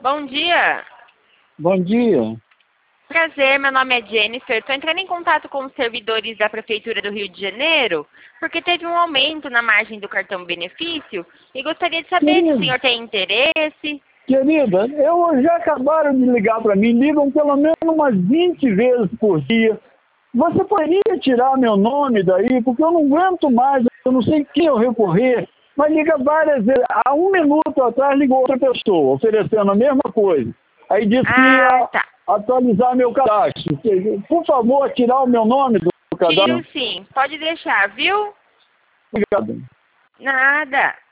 Bom dia. Bom dia. Prazer, meu nome é Jennifer. Estou entrando em contato com os servidores da Prefeitura do Rio de Janeiro, porque teve um aumento na margem do cartão benefício e gostaria de saber se o senhor tem interesse. Querida, já acabaram de ligar para mim, ligam pelo menos umas 20 vezes por dia. Você poderia tirar meu nome daí, porque eu não aguento mais, eu não sei quem eu recorrer, mas liga várias vezes. Há um minuto atrás ligou outra pessoa, oferecendo a mesma coisa. Aí disse que ia Tá. atualizar meu cadastro. Por favor, tirar o meu nome do cadastro. Tiro sim. Pode deixar, viu? Obrigado. Nada.